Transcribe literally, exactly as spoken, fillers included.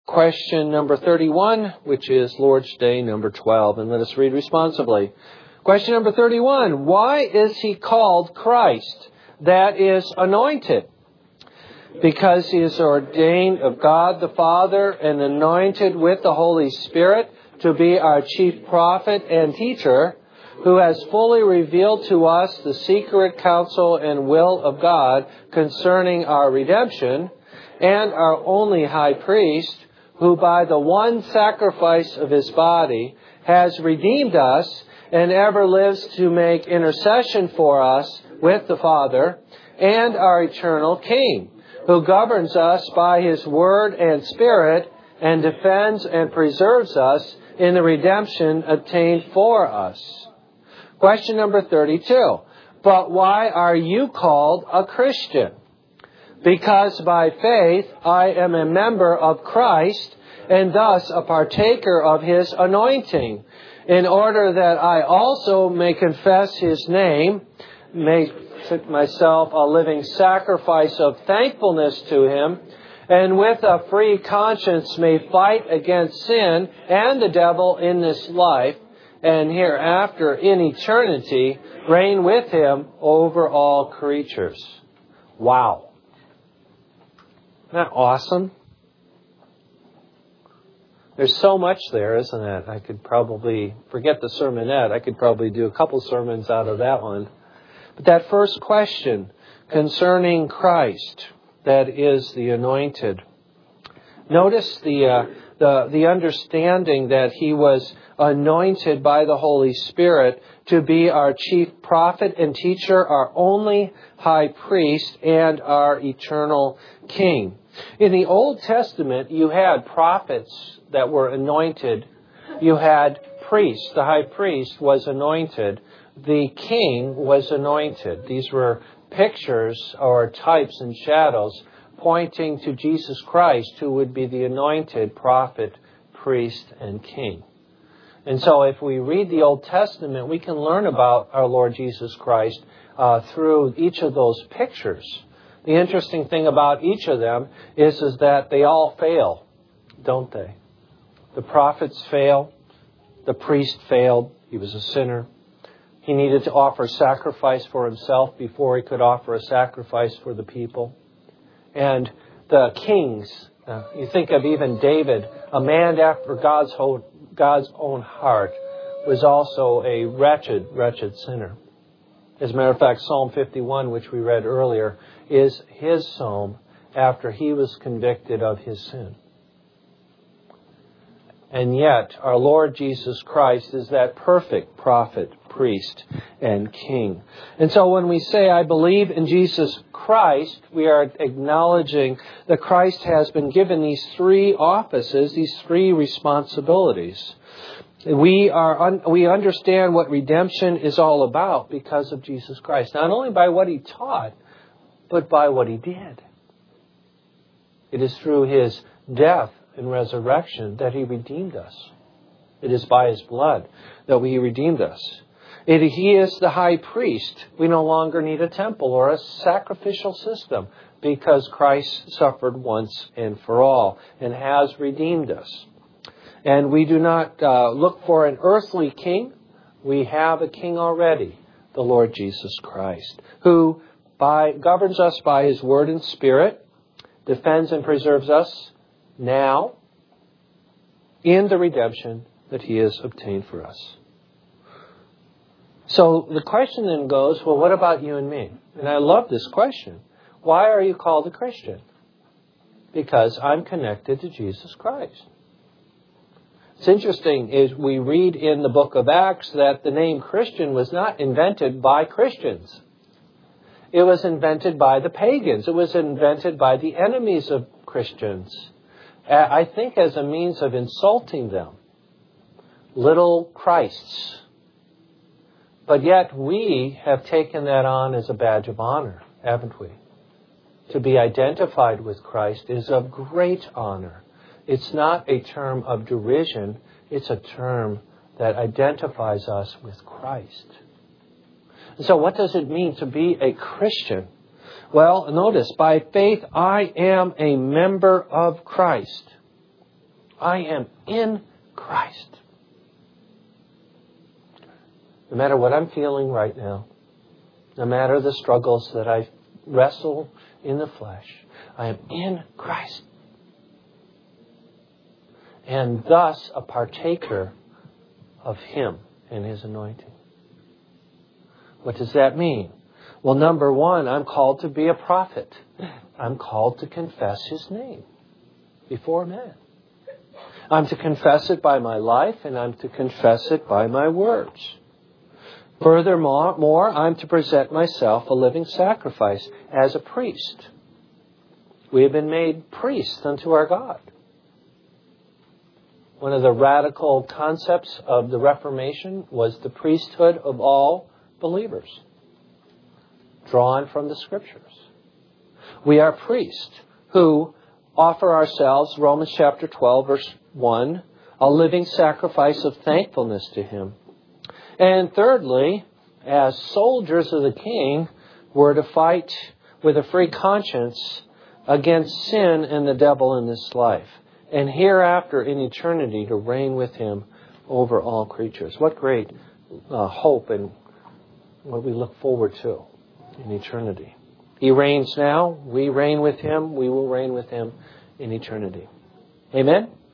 question number thirty-one, which is Lord's Day number twelve. And let us read responsibly. Question number thirty-one. Why is he called Christ? That is, anointed. Because he is ordained of God the Father and anointed with the Holy Spirit to be our chief prophet and teacher, who has fully revealed to us the secret counsel and will of God concerning our redemption, and our only high priest, who by the one sacrifice of his body has redeemed us and ever lives to make intercession for us with the Father, and our eternal King, who governs us by his word and spirit and defends and preserves us in the redemption obtained for us. Question number thirty-two. But why are you called a Christian? Because by faith I am a member of Christ and thus a partaker of his anointing, in order that I also may confess his name, make myself a living sacrifice of thankfulness to him, and with a free conscience may fight against sin and the devil in this life, and hereafter in eternity reign with him over all creatures. Wow. Isn't that awesome? There's so much there, isn't it? I could probably, forget the sermonette, I could probably do a couple sermons out of that one. But that first question concerning Christ, that is the anointed. Notice the, uh, the, the understanding that he was anointed by the Holy Spirit to be our chief prophet and teacher, our only high priest, and our eternal King. In the Old Testament, you had prophets that were anointed. You had priests. The high priest was anointed. The king was anointed. These were pictures or types and shadows pointing to Jesus Christ, who would be the anointed prophet, priest, and king. And so if we read the Old Testament, we can learn about our Lord Jesus Christ uh, through each of those pictures. The interesting thing about each of them is, is that they all fail, don't they? The prophets fail. The priest failed. He was a sinner. He needed to offer sacrifice for himself before he could offer a sacrifice for the people. And the kings, uh, you think of even David, a man after God's whole, God's own heart, was also a wretched, wretched sinner. As a matter of fact, Psalm fifty-one, which we read earlier, is his psalm after he was convicted of his sin. And yet, our Lord Jesus Christ is that perfect prophet, priest, and king. And so when we say, I believe in Jesus Christ, we are acknowledging that Christ has been given these three offices, these three responsibilities. We are un- we understand what redemption is all about because of Jesus Christ. Not only by what he taught, but by what he did. It is through his death and resurrection that he redeemed us. It is by his blood that he redeemed us. It, he is the high priest. We no longer need a temple or a sacrificial system because Christ suffered once and for all and has redeemed us. And we do not uh, look for an earthly king. We have a king already, the Lord Jesus Christ, who by, governs us by his word and spirit, defends and preserves us now in the redemption that he has obtained for us. So the question then goes, well, what about you and me? And I love this question. Why are you called a Christian? Because I'm connected to Jesus Christ. It's interesting is we read in the book of Acts that the name Christian was not invented by Christians. It was invented by the pagans. It was invented by the enemies of Christians. I think as a means of insulting them. Little Christs. But yet we have taken that on as a badge of honor, haven't we? To be identified with Christ is of great honor. It's not a term of derision. It's a term that identifies us with Christ. So what does it mean to be a Christian? Well, notice, by faith I am a member of Christ. I am in Christ. No matter what I'm feeling right now, no matter the struggles that I wrestle in the flesh, I am in Christ. And thus a partaker of Him and His anointing. What does that mean? Well, number one, I'm called to be a prophet. I'm called to confess His name before men. I'm to confess it by my life, and I'm to confess it by my words. Furthermore, more, I'm to present myself a living sacrifice as a priest. We have been made priests unto our God. One of the radical concepts of the Reformation was the priesthood of all believers, drawn from the Scriptures. We are priests who offer ourselves, Romans chapter twelve, verse one, a living sacrifice of thankfulness to Him. And thirdly, as soldiers of the King, we're to fight with a free conscience against sin and the devil in this life, and hereafter in eternity to reign with Him over all creatures. What great uh, hope and what we look forward to in eternity. He reigns now. We reign with Him. We will reign with Him in eternity. Amen?